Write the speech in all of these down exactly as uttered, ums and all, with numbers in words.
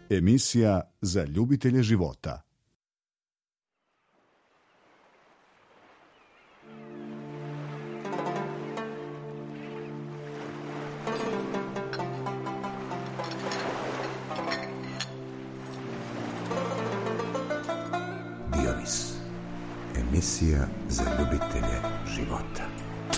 Emisija za ljubitelje života. Dionis. Emisija za ljubitelje života.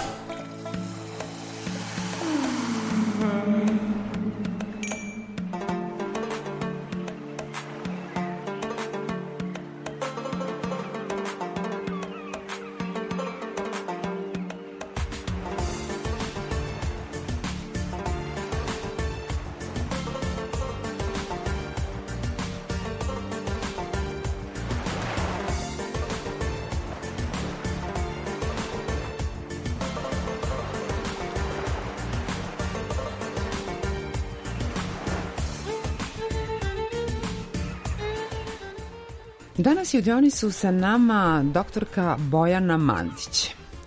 Danas je u Dionisu sa nama doktorka Bojana Mandić.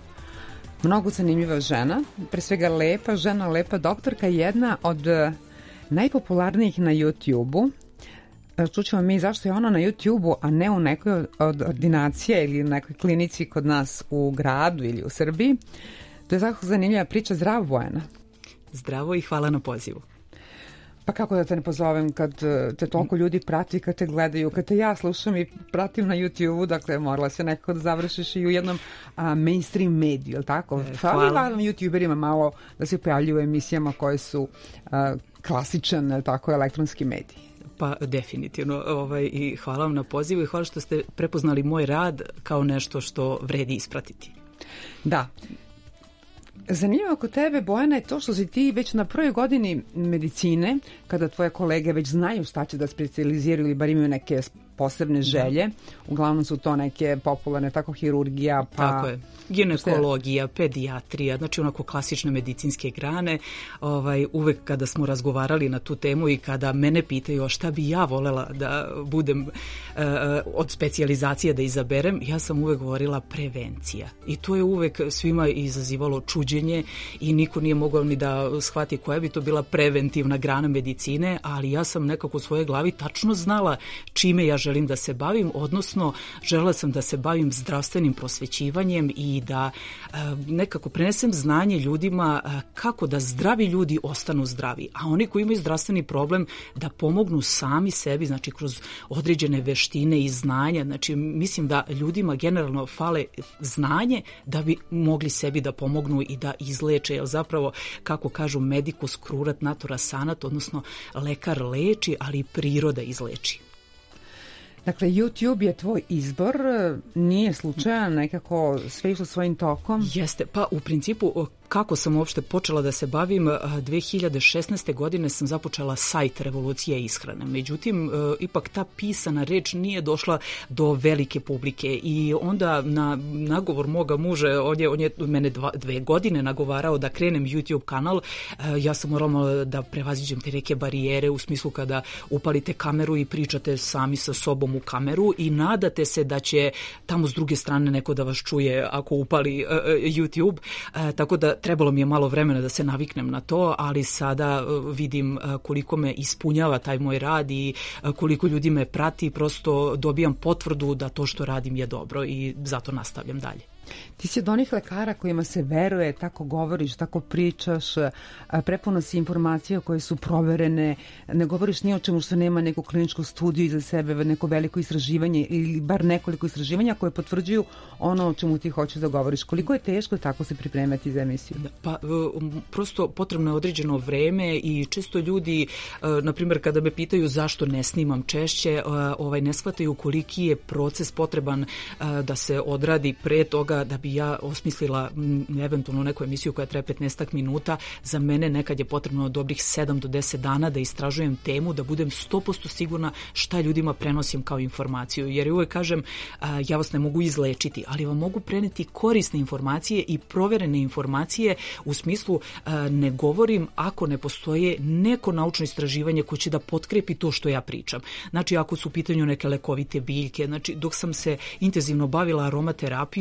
Mnogo zanimljiva žena, pre svega lepa žena, lepa doktorka, jedna od najpopularnijih na YouTube-u. Čućemo mi zašto je ona na YouTube-u, a ne u nekoj od ordinacija ili u nekoj klinici kod nas u gradu ili u Srbiji. To je tako zanimljiva priča. Zdravo, Bojana. Zdravo i hvala na pozivu. Pa kako da te ne pozovem kad te toliko ljudi prati, kad te gledaju, kad te ja slušam i pratim na YouTube-u, dakle morala se nekako da završiš i u jednom a, mainstream mediju, je li tako? E, hvala. Hvala YouTuberima malo da se pojavljuju u emisijama koje su a, klasičan, je li tako, elektronski mediji. Pa definitivno, ovaj, i hvala vam na pozivu i hvala što ste prepoznali moj rad kao nešto što vredi ispratiti. Da. Zanimljivo kod tebe, Bojana, je to što si ti već na prvoj godini medicine, kada tvoje kolege već znaju šta će da specijaliziraju ili bar imaju neke posebne želje, uglavnom su to neke popularne, tako hirurgija, pa... Tako je, ginekologija, pedijatrija, znači onako klasične medicinske grane. Ovaj, uvek kada smo razgovarali na tu temu i kada mene pitaju a šta bi ja volela da budem uh, od specijalizacije da izaberem, ja sam uvek govorila prevencija. I to je uvek svima izazivalo čuđenje i niko nije mogao ni da shvati koja bi to bila preventivna grana medicine, ali ja sam nekako u svojoj glavi tačno znala čime ja želim da se bavim, odnosno želela sam da se bavim zdravstvenim prosvećivanjem i da e, nekako prenesem znanje ljudima e, kako da zdravi ljudi ostanu zdravi, a oni koji imaju zdravstveni problem da pomognu sami sebi, znači kroz određene veštine i znanja. Znači mislim da ljudima generalno fale znanje da bi mogli sebi da pomognu i da izleče, jer zapravo, kako kažu, medicus curat natura sanat, odnosno lekar leči, ali i priroda izleči. Dakle, YouTube je tvoj izbor, nije slučajan, nekako sve išlo svojim tokom? Jeste, pa u principu kako sam uopšte počela da se bavim, dve hiljade šesnaeste. godine sam započela sajt Revolucija ishrane. Međutim, ipak ta pisana reč nije došla do velike publike i onda na nagovor moga muža, on je, on je mene dva, dve godine nagovarao da krenem YouTube kanal, ja sam morala da prevaziđem te neke barijere u smislu kada upalite kameru i pričate sami sa sobom u kameru i nadate se da će tamo s druge strane neko da vas čuje ako upali uh, YouTube, uh, tako da trebalo mi je malo vremena da se naviknem na to, ali sada uh, vidim uh, koliko me ispunjava taj moj rad i uh, koliko ljudi me prati, prosto dobijam potvrdu da to što radim je dobro i zato nastavljam dalje. Ti si od onih lekara kojima se veruje, tako govoriš, tako pričaš, prepuno si informacija koje su proverene, ne govoriš ni o čemu što nema neku kliničku studiju iza sebe, neko veliko istraživanje ili bar nekoliko istraživanja koje potvrđuju ono o čemu ti hoćeš da govoriš. Koliko je teško tako se pripremati za emisiju? Pa prosto potrebno je određeno vreme i često ljudi, na primjer kada me pitaju zašto ne snimam češće, ovaj, ne shvataju koliki je proces potreban da se odradi pre toga da bi ja osmislila m, eventualno neku emisiju koja traje petnaest minuta. Za mene nekad je potrebno dobrih sedam do deset dana da istražujem temu, da budem sto posto sigurna šta ljudima prenosim kao informaciju. Jer uvek kažem, a, ja vas ne mogu izlečiti, ali vam mogu preneti korisne informacije i proverene informacije u smislu a, ne govorim ako ne postoje neko naučno istraživanje koje će da potkrepi to što ja pričam. Znači ako su u pitanju neke lekovite biljke, znači dok sam se intenzivno bavila aromaterapijom, prosto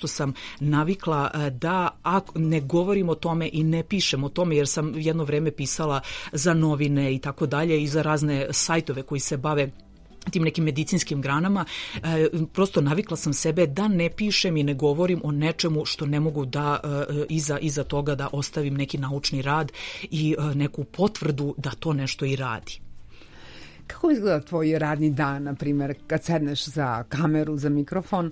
prosto sam navikla da ako ne govorim o tome i ne pišem o tome, jer sam jedno vreme pisala za novine i tako dalje i za razne sajtove koji se bave tim nekim medicinskim granama, e, prosto navikla sam sebe da ne pišem i ne govorim o nečemu što ne mogu da e, iza, iza toga da ostavim neki naučni rad i e, neku potvrdu da to nešto i radi. Kako izgleda tvoj radni dan, na primjer, kad sedneš za kameru, za mikrofon?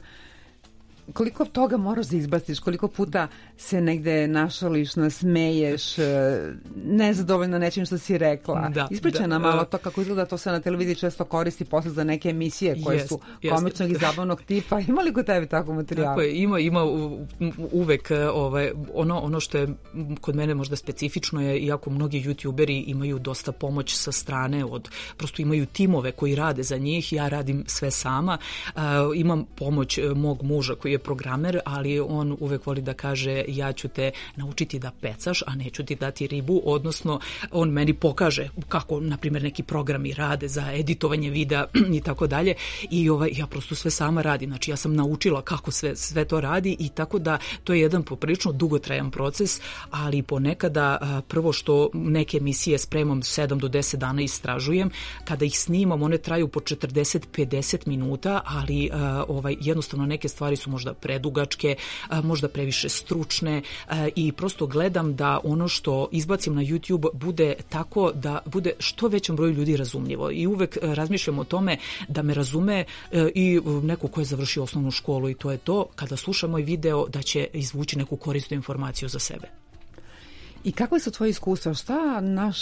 Koliko toga moraš da izbaciš, koliko puta se negde našališ, nasmeješ, nezadovoljna nečim što si rekla. Da, Ispričaj da, nam malo to kako izgleda, to se na televiziji često koristi posle za neke emisije koje jest, su komičnog jest. i zabavnog tipa. Ima li kod tebi tako materijala? Tako je, ima, ima uvek ovaj, ono, ono što je kod mene možda specifično je, iako mnogi youtuberi imaju dosta pomoć sa strane, od, prosto imaju timove koji rade za njih, ja radim sve sama. Uh, imam pomoć mog muža koji je programer, ali on uvek voli da kaže ja ću te naučiti da pecaš, a neću ti dati ribu, odnosno on meni pokaže kako, na primjer, neki programi rade za editovanje videa i tako dalje i ovaj, ja prosto sve sama radim, znači ja sam naučila kako sve, sve to radi i tako da to je jedan poprilično dugotrajan proces, ali ponekada prvo što neke emisije spremam sedam do deset dana istražujem, kada ih snimam one traju po četrdeset do pedeset minuta, ali ovaj, jednostavno neke stvari su možda predugačke, možda previše stručne i prosto gledam da ono što izbacim na YouTube bude tako da bude što većem broju ljudi razumljivo i uvek razmišljam o tome da me razume i neko ko je završio osnovnu školu i to je to, kada sluša moj video da će izvući neku korisnu informaciju za sebe. I kako su tvoje iskustva? Šta naš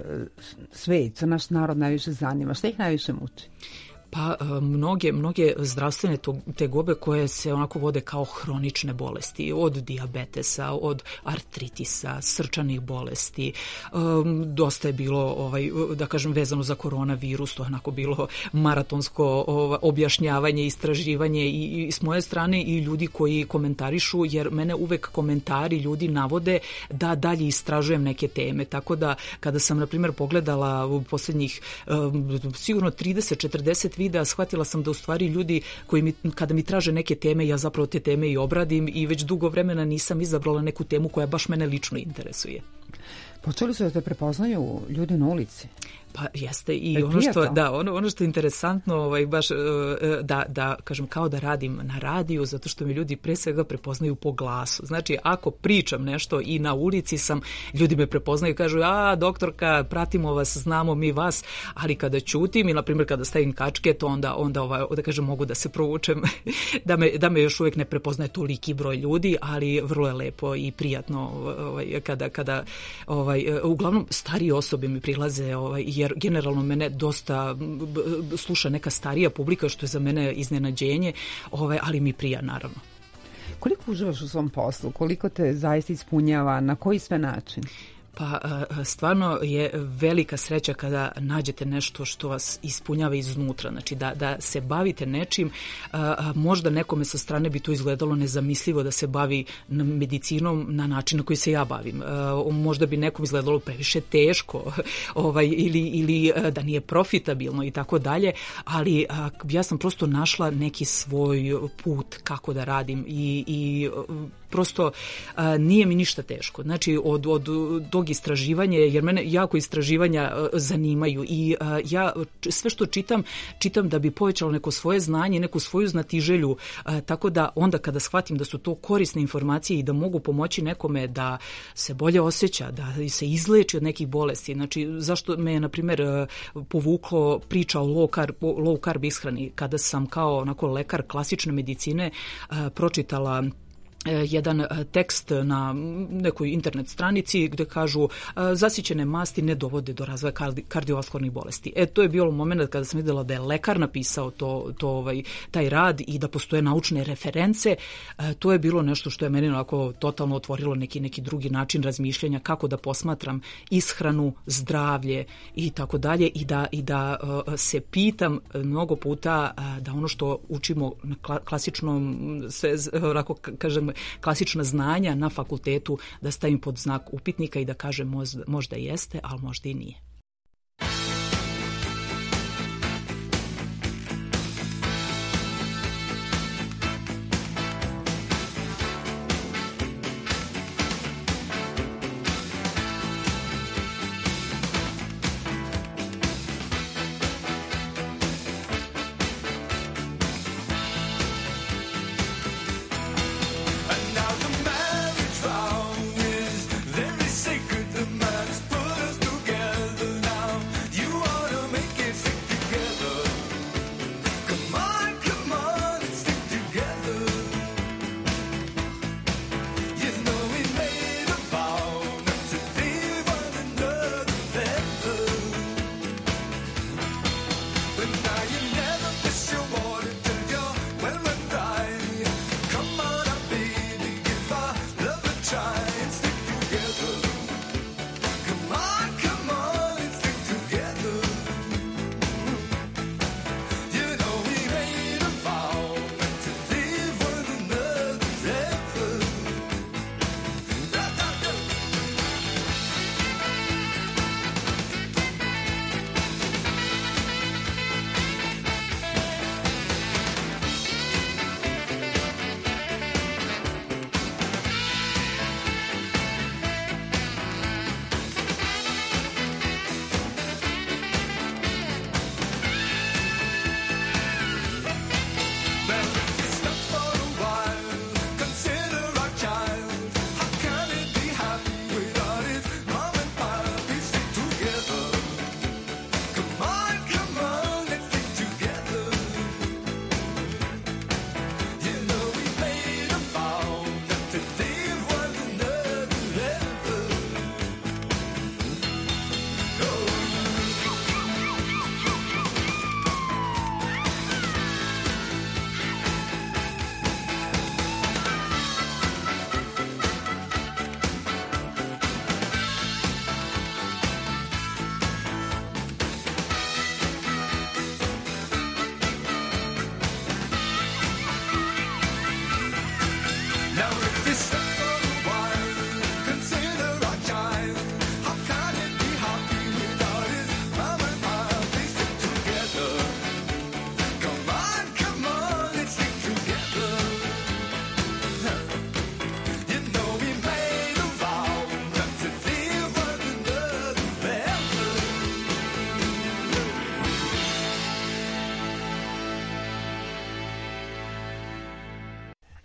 svet, naš narod najviše zanima? Šta ih najviše muči? Pa mnoge, mnoge zdravstvene tegobe koje se onako vode kao hronične bolesti, od dijabetesa, od artritisa, srčanih bolesti. Um, dosta je bilo, ovaj, da kažem, vezano za koronavirus, to je onako bilo maratonsko ovaj, objašnjavanje, istraživanje i, i s moje strane i ljudi koji komentarišu, jer mene uvek komentari ljudi navode da dalje istražujem neke teme. Tako da kada sam, na primjer, pogledala u posljednjih um, sigurno trideset do četrdeset videa, shvatila sam da u stvari ljudi koji mi, kada mi traže neke teme, ja zapravo te teme i obradim i već dugo vremena nisam izabrala neku temu koja baš mene lično interesuje. Počeli su da te prepoznaju ljudi na ulici? Pa jeste i ono što, da, ono, ono što je interesantno, ovaj, baš da, da, kažem, kao da radim na radiju, zato što mi ljudi pre svega prepoznaju po glasu. Znači, ako pričam nešto i na ulici sam, ljudi me prepoznaju i kažu, a, doktorka, pratimo vas, znamo mi vas, ali kada ćutim i, na primjer, kada stavim kačket, onda, onda ovaj, da kažem, mogu da se provučem, da me, da me još uvijek ne prepoznaje toliki broj ljudi, ali vrlo je lepo i prijatno ovaj, kada, kada ovaj, uglavnom starije osobe mi prilaze, ovaj, jer generalno mene dosta sluša neka starija publika, što je za mene iznenađenje, ovaj, ali mi prija, naravno. Koliko uživaš u svom poslu? Koliko te zaista ispunjava? Na koji sve način? Pa stvarno je velika sreća kada nađete nešto što vas ispunjava iznutra, znači da, da se bavite nečim, možda nekome sa strane bi to izgledalo nezamislivo da se bavi medicinom na način na koji se ja bavim, možda bi nekom izgledalo previše teško ovaj, ili, ili da nije profitabilno i tako dalje, ali ja sam prosto našla neki svoj put kako da radim i, i prosto a, nije mi ništa teško. Znači, od, od tog istraživanja, jer mene jako istraživanja a, zanimaju i a, ja sve što čitam, čitam da bi povećalo neko svoje znanje, neku svoju znatiželju, a, tako da onda kada shvatim da su to korisne informacije i da mogu pomoći nekome da se bolje osjeća, da se izleči od nekih bolesti. Znači, zašto me je, na primjer, povuklo priča o low carb, low carb ishrani, kada sam kao onako lekar klasične medicine a, pročitala jedan tekst na nekoj internet stranici gde kažu zasićene masti ne dovode do razvoja kardiovaskularnih bolesti. E, to je bilo moment kada sam videla da je lekar napisao to, to, ovaj, taj rad i da postoje naučne reference. E, to je bilo nešto što je meni onako totalno otvorilo neki, neki drugi način razmišljanja kako da posmatram ishranu, zdravlje i tako dalje i da, i da uh, se pitam mnogo puta uh, da ono što učimo na klasičnom, sve, onako kažem, klasična znanja na fakultetu da stavim pod znak upitnika i da kažem možda, možda jeste, ali možda i nije.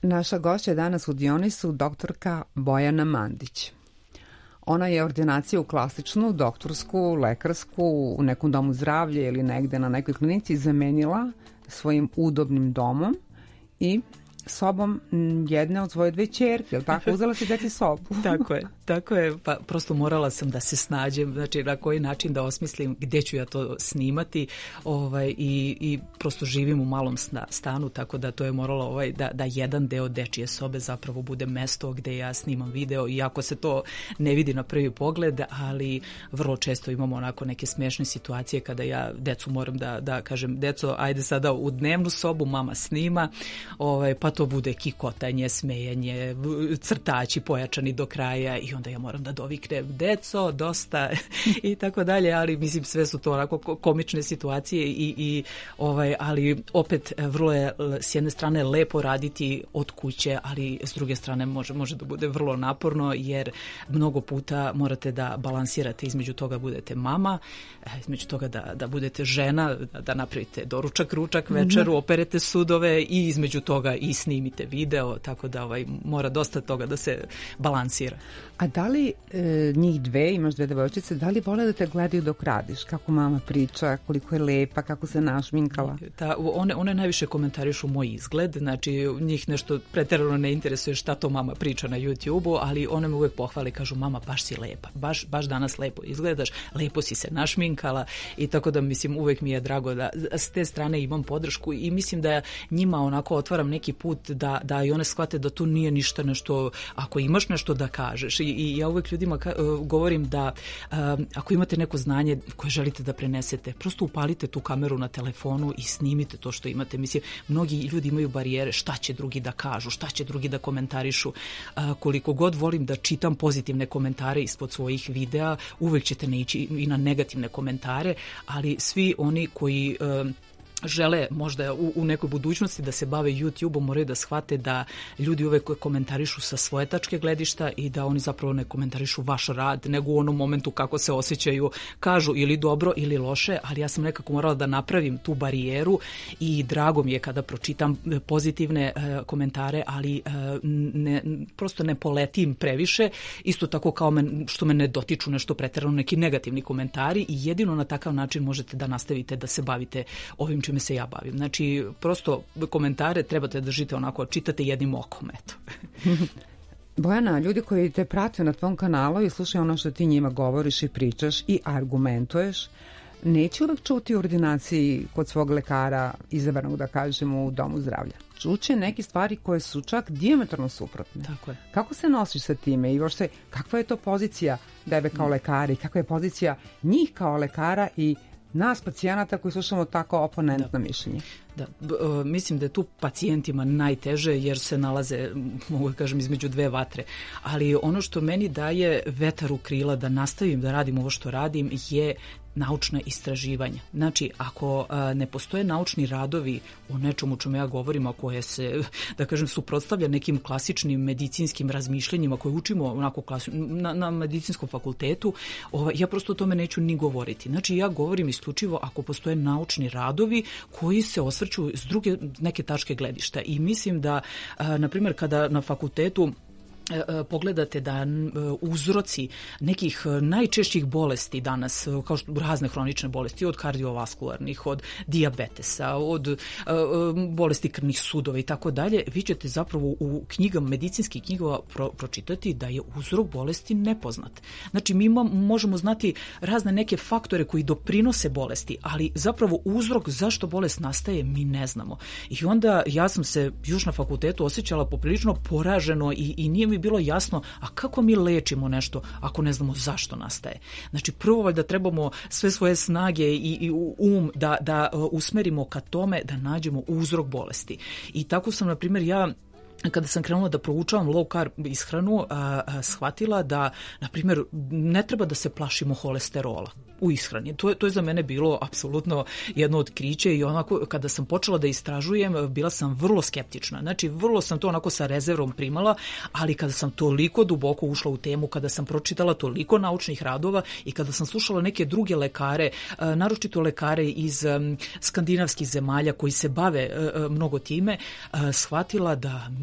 Naša gošća je danas u Dionisu doktorka Bojana Mandić. Ona je ordinaciju klasičnu, doktorsku, lekarsku u nekom domu zdravlja ili negde na nekoj klinici zamenila svojim udobnim domom i sobom jedne od svoje dve ćerke, ili tako? Uzela si deci sobu. Tako je, tako je. Pa prosto morala sam da se snađem, znači na koji način da osmislim gde ću ja to snimati, ovaj, i, i prosto živim u malom stanu, tako da to je moralo ovaj, da, da jedan deo dečije sobe zapravo bude mesto gde ja snimam video, iako se to ne vidi na prvi pogled, ali vrlo često imamo onako neke smešne situacije kada ja decu moram da, da kažem, deco, ajde sada u dnevnu sobu, mama snima, ovaj, pa to bude kikotanje, smejanje, crtači pojačani do kraja i onda ja moram da doviknem deco, dosta i tako dalje, ali mislim sve su to onako komične situacije i, i ovaj, ali opet vrlo je s jedne strane lepo raditi od kuće, ali s druge strane može, može da bude vrlo naporno jer mnogo puta morate da balansirate između toga budete mama, između toga da, da budete žena, da, da napravite doručak, ručak, večeru, mm-hmm. operete sudove i između toga i snimite video, tako da ovaj, mora dosta toga da se balansira. A da li e, njih dve, imaš dve devojčice, da li vole da te gledaju dok radiš? Kako mama priča, koliko je lepa, kako se našminkala? Ta, one, one najviše komentarišu moj izgled, znači njih nešto preterano ne interesuje šta to mama priča na YouTube-u, ali one me uvek pohvale i kažu mama baš si lepa, baš, baš danas lepo izgledaš, lepo si se našminkala i tako da mislim uvek mi je drago da s te strane imam podršku i mislim da njima onako otvaram neki put da, da i one shvate da tu nije ništa nešto, ako imaš nešto da kažeš. I, i ja uvek ljudima ka, uh, govorim da uh, ako imate neko znanje koje želite da prenesete, prosto upalite tu kameru na telefonu i snimite to što imate. Mislim, mnogi ljudi imaju barijere, šta će drugi da kažu, šta će drugi da komentarišu. Uh, koliko god volim da čitam pozitivne komentare ispod svojih videa, uvek ćete ne ići i na negativne komentare, ali svi oni koji uh, žele možda u, u nekoj budućnosti da se bave YouTube-om, moraju da shvate da ljudi uvek komentarišu sa svoje tačke gledišta i da oni zapravo ne komentarišu vaš rad, nego u onom momentu kako se osjećaju, kažu ili dobro ili loše, ali ja sam nekako morala da napravim tu barijeru i drago mi je kada pročitam pozitivne uh, komentare, ali uh, ne, prosto ne poletim previše, isto tako kao men, što me ne dotiču nešto preterano neki negativni komentari i jedino na takav način možete da nastavite da se bavite ovim čime se ja bavim. Znači, prosto komentare trebate da držite onako, čitate jednim okom, eto. Bojana, ljudi koji te prate na tvom kanalu i slušaju ono što ti njima govoriš i pričaš i argumentuješ, neće uvek čuti u ordinaciji kod svog lekara, izabranog da kažemo u domu zdravlja. Čuće neke stvari koje su čak dijametralno suprotne. Tako je. Kako se nosiš sa time i uopšte kakva je to pozicija tebe kao lekara i kakva je pozicija njih kao lekara i nas pacijenata koji slušamo tako oponentno da. mišljenje? Da, b, uh, mislim da je tu pacijentima najteže jer se nalaze, mogu da kažem, između dve vatre. Ali ono što meni daje vetar u krila da nastavim da radim ovo što radim je naučna istraživanja. Znači, ako a, ne postoje naučni radovi o nečemu o čemu ja govorim, a koje se, da kažem, suprotstavlja nekim klasičnim medicinskim razmišljanjima koje učimo onako klasi, na, na medicinskom fakultetu, ovaj, ja prosto o tome neću ni govoriti. Znači, ja govorim isključivo ako postoje naučni radovi koji se osvrću s druge neke tačke gledišta. I mislim da, a, na primjer, kada na fakultetu pogledate da uzroci nekih najčešćih bolesti danas, kao što razne hronične bolesti, od kardiovaskularnih, od dijabetesa, od bolesti krvnih sudova i tako dalje, vi ćete zapravo u knjigama, medicinskih knjigama pro, pročitati da je uzrok bolesti nepoznat. Znači, mi možemo znati razne neke faktore koji doprinose bolesti, ali zapravo uzrok zašto bolest nastaje mi ne znamo. I onda ja sam se još na fakultetu osjećala poprilično poraženo i, i nije mi bilo jasno, a kako mi lečimo nešto ako ne znamo zašto nastaje. Znači, prvo valjda trebamo sve svoje snage i, i um da, da usmerimo ka tome da nađemo uzrok bolesti. I tako sam, na primjer, ja kada sam krenula da proučavam low carb ishranu, a, a, shvatila da, na primjer, ne treba da se plašimo holesterola u ishrani. To je, to je za mene bilo apsolutno jedno otkriće i onako kada sam počela da istražujem, bila sam vrlo skeptična. Znači, vrlo sam to onako sa rezervom primala, ali kada sam toliko duboko ušla u temu, kada sam pročitala toliko naučnih radova i kada sam slušala neke druge lekare, naročito lekare iz skandinavskih zemalja koji se bave mnogo time, shvatila da mi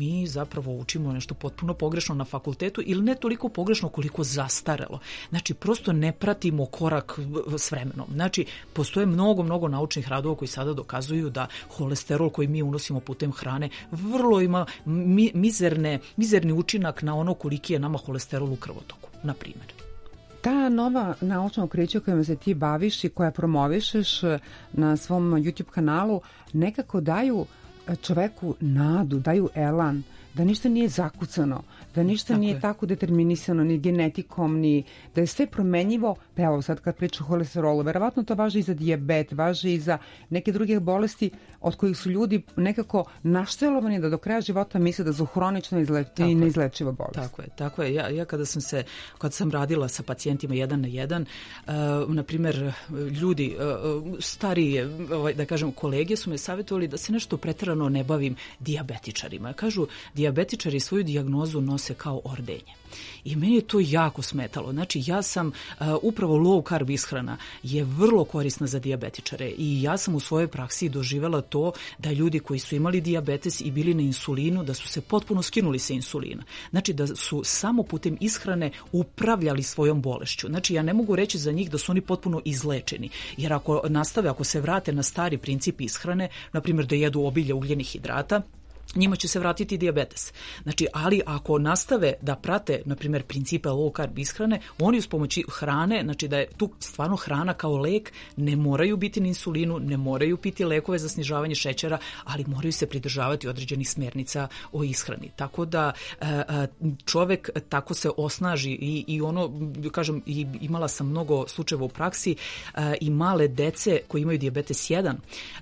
mi zapravo učimo nešto potpuno pogrešno na fakultetu ili ne toliko pogrešno koliko zastarelo. Znači, prosto ne pratimo korak s vremenom. Znači, postoje mnogo, mnogo naučnih radova koji sada dokazuju da holesterol koji mi unosimo putem hrane vrlo ima mi, mizerne, mizerni učinak na ono koliki je nama holesterol u krvotoku, na primjer. Ta nova naučna otkrića kojima se ti baviš i koja promovišeš na svom YouTube kanalu nekako daju čoveku nadu, daju elan, da ništa nije zakucano, da ništa tako nije je. tako determinisano ni genetikom, ni da je sve promenjivo. Pa evo sad kad pričam o holesterolu, verovatno to važi i za dijabet, važi i za neke druge bolesti od kojih su ljudi nekako naštelovani da do kraja života misle da su hronično izle, i neizlečiva bolest. Tako je, tako je. Ja, ja kada sam se, kada sam radila sa pacijentima jedan na jedan, uh, na primjer, ljudi uh, starije, ovaj, da kažem, kolege su me savjetovali da se nešto preterano ne bavim dijabetičarima. Kažu, dijabetičari svoju dijagnozu nose kao ordenje. I meni je to jako smetalo. Znači, ja sam, uh, upravo low carb ishrana je vrlo korisna za dijabetičare i ja sam u svojoj praksi doživela to da ljudi koji su imali dijabetes i bili na insulinu, da su se potpuno skinuli sa insulina. Znači, da su samo putem ishrane upravljali svojom bolešću. Znači, ja ne mogu reći za njih da su oni potpuno izlečeni. Jer ako nastave, ako se vrate na stari princip ishrane, na primjer da jedu obilje ugljenih hidrata, njima će se vratiti dijabetes. Znači, ali ako nastave da prate, na primjer, principe low carb ishrane, oni uz pomoći hrane, znači da je tu stvarno hrana kao lek, ne moraju biti na insulinu, ne moraju piti lekove za snižavanje šećera, ali moraju se pridržavati određenih smernica o ishrani. Tako da čovek tako se osnaži i, i ono, kažem, i imala sam mnogo slučajeva u praksi i male dece koji imaju dijabetes jedan,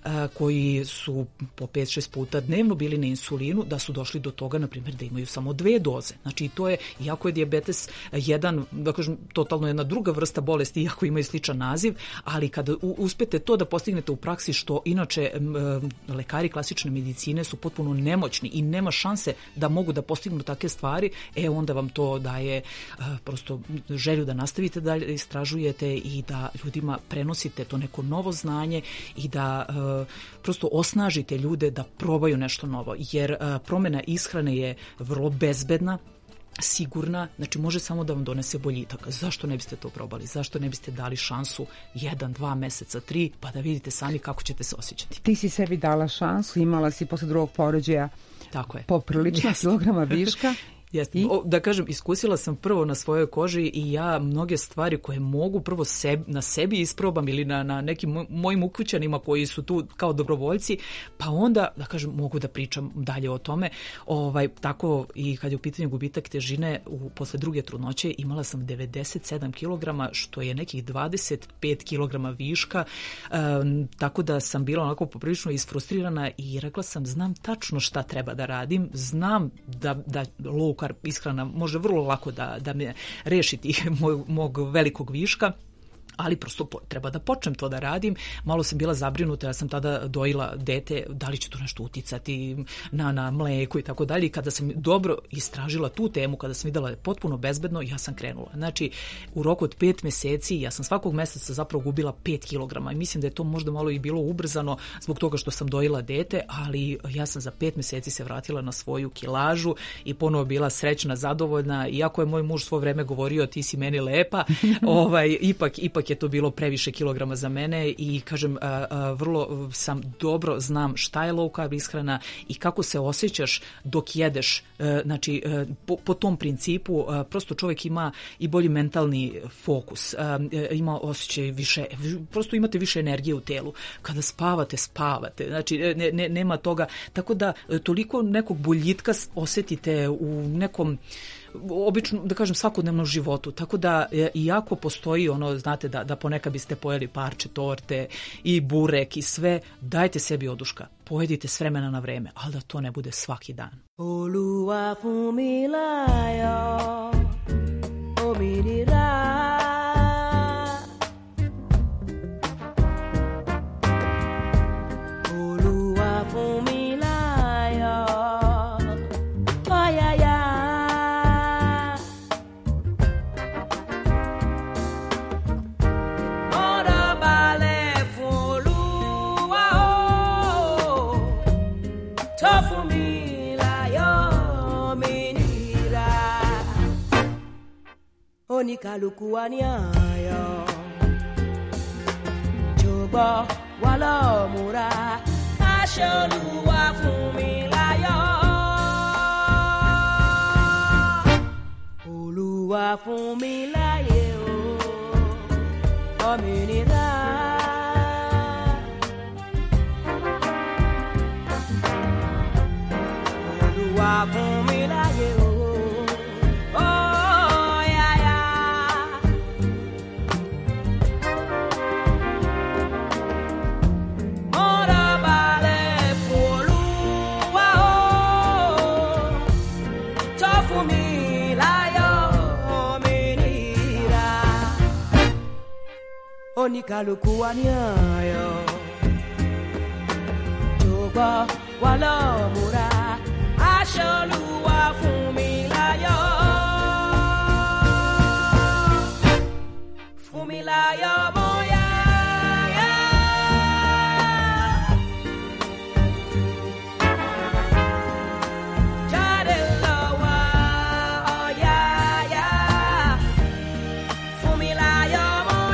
koji su po pet šest puta dnevno bili na insulinu, da su došli do toga, na primjer, da imaju samo dve doze. Znači, to je, iako je dijabetes jedan, da kažem, totalno jedna druga vrsta bolesti, iako imaju sličan naziv, ali kada uspete to da postignete u praksi, što inače lekari klasične medicine su potpuno nemoćni i nema šanse da mogu da postignu takve stvari, e onda vam to daje prosto želju da nastavite da istražujete i da ljudima prenosite to neko novo znanje i da prosto osnažite ljude da probaju nešto novo. Jer a, promjena ishrane je vrlo bezbedna, sigurna, znači može samo da vam donese boljitak. Zašto ne biste to probali? Zašto ne biste dali šansu jedan, dva meseca, tri, pa da vidite sami kako ćete se osjećati? Ti si sebi dala šansu, imala si posle drugog porođaja tako je. Poprilično yes. kilograma viška. Jeste. I? Da kažem, iskusila sam prvo na svojoj koži i ja mnoge stvari koje mogu prvo sebi, na sebi isprobam ili na, na nekim mojim ukućanima koji su tu kao dobrovoljci, pa onda, da kažem, mogu da pričam dalje o tome. Ovaj, tako i kad je u pitanju gubitak težine, u, posle druge trudnoće imala sam devedeset sedam kilograma, što je nekih dvadeset pet kilograma viška, um, tako da sam bila onako poprilično isfrustrirana i rekla sam, znam tačno šta treba da radim, znam da, da low carb ishrana može vrlo lako da, da me rešiti moj, mog velikog viška, ali prosto po, treba da počnem to da radim. Malo sam bila zabrinuta, ja sam tada dojila dete, da li će to nešto uticati na, na mleku i tako dalje. I kada sam dobro istražila tu temu, kada sam videla da je potpuno bezbedno, ja sam krenula. Znači, u roku od pet meseci, ja sam svakog meseca zapravo gubila pet kilograma i mislim da je to možda malo i bilo ubrzano zbog toga što sam dojila dete, ali ja sam za pet meseci se vratila na svoju kilažu i ponovo bila srećna, zadovoljna. Iako je moj muž svo vreme govorio, ti si meni lepa, ovaj, ipak, ipak je to bilo previše kilograma za mene i kažem, a, a, vrlo sam dobro znam šta je low carb ishrana i kako se osjećaš dok jedeš. A, znači, a, po, po tom principu a, prosto čovjek ima i bolji mentalni fokus, a, ima osjećaj više, prosto imate više energije u telu. Kada spavate, spavate. Znači, ne, ne, nema toga. Tako da toliko nekog boljitka osjetite u nekom obično, da kažem, svakodnevnom životu. Tako da, iako postoji ono, znate, da, da ponekad biste pojeli parče torte i burek i sve, dajte sebi oduška. Pojedite s vremena na vreme, ali da to ne bude svaki dan. Olúwa fún mi láyọ̀, òmìnira. Olúwa fún mi láyọ̀, ọ̀yàyà. Tó fún mi láyọ̀. oníkálukú wa ní àyọ̀ jọ̀gbọ́ wà lọ múra aṣọ Olúwa fún mi láyọ̀ Olúwa fún mi láyé o òmìnira Olúwa fún mi láyé o oníkálukú wa ní àyọ̀ jọ̀gbọ́ wà lọ múra aṣọ Olúwa fún mi láyọ̀ fún mi láyọ̀ bóyá jáde lọ wá ọ̀yá yá fún mi láyọ̀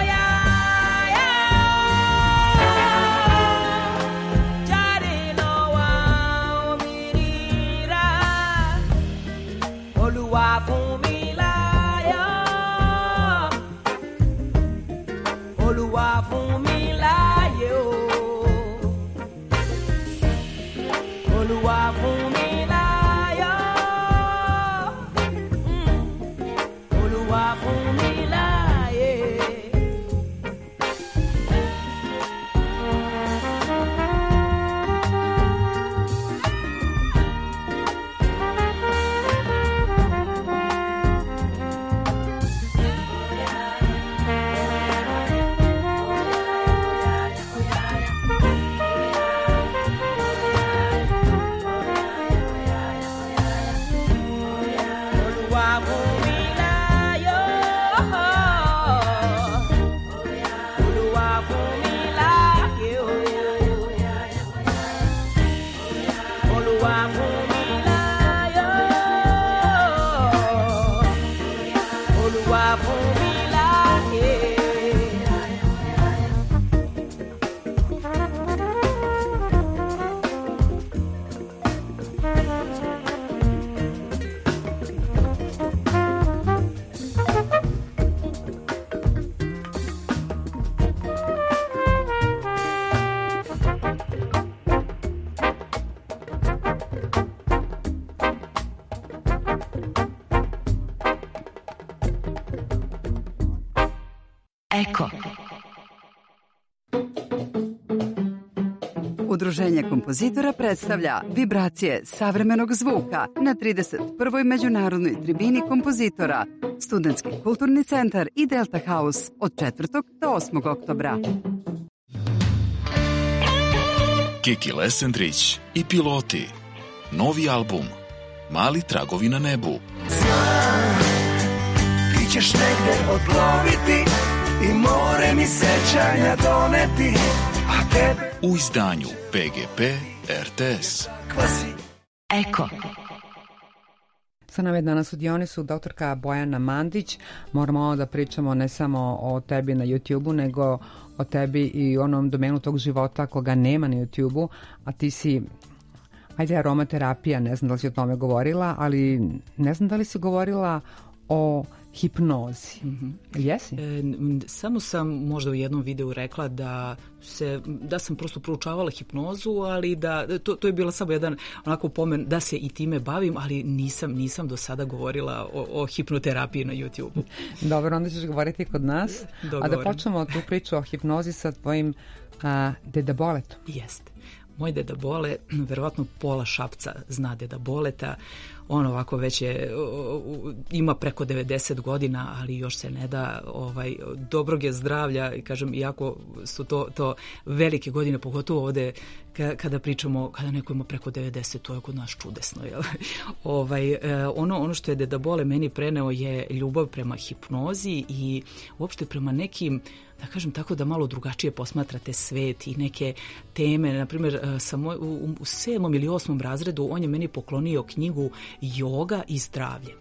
Olúwa fún mi láyọ̀ Olúwa fún mi láyé o Olúwa fún mi láyọ̀ Olúwa fún mi láyé. Eko. Udruženje kompozitora predstavlja vibracije savremenog zvuka na trideset prvoj međunarodnoj tribini kompozitora, Studentski kulturni centar i Delta House od četvrtog do osmog oktobra. Kiki Lesendrić i Piloti. Novi album Mali tragovi na nebu. Znam, ti ćeš negde odloviti i more mi sećanja doneti, a tebe u izdanju P G P R T S. Eko. Sa nama je danas u dionisu doktorka Bojana Mandić. Moramo ovo da pričamo ne samo o tebi na YouTube-u, nego o tebi i onom domenu tog života koga nema na YouTube-u, a ti si, ajde, aromaterapija, ne znam da li si o tome govorila, ali ne znam da li si govorila o hipnozi. Mm-hmm. Jesi? E, samo sam možda u jednom videu rekla da se da sam prosto proučavala hipnozu, ali da to, to je bila samo jedan onako pomen da se i time bavim, ali nisam nisam do sada govorila o, o hipnoterapiji na YouTube-u. Dobro, onda ćeš govoriti kod nas. Dogovorim. A da počnemo tu priču o hipnozi sa tvojim a, Deda Boletom. Jeste. Moj Deda Bole, verovatno pola Šapca zna Deda Boleta. On ovako već je, ima preko devedeset godina, ali još se ne da, ovaj, dobrog je zdravlja i kažem, iako su to, to velike godine, pogotovo ovde kada pričamo, kada neko ima preko devedeset, to je kod nas čudesno. Jel? Ovaj, ono, ono što je Deda Bole meni preneo je ljubav prema hipnozi i uopšte prema nekim, da kažem tako, da malo drugačije posmatrate svet i neke teme. Naprimjer, sam u, u sedmom ili osmom razredu on je meni poklonio knjigu Joga i zdravlje.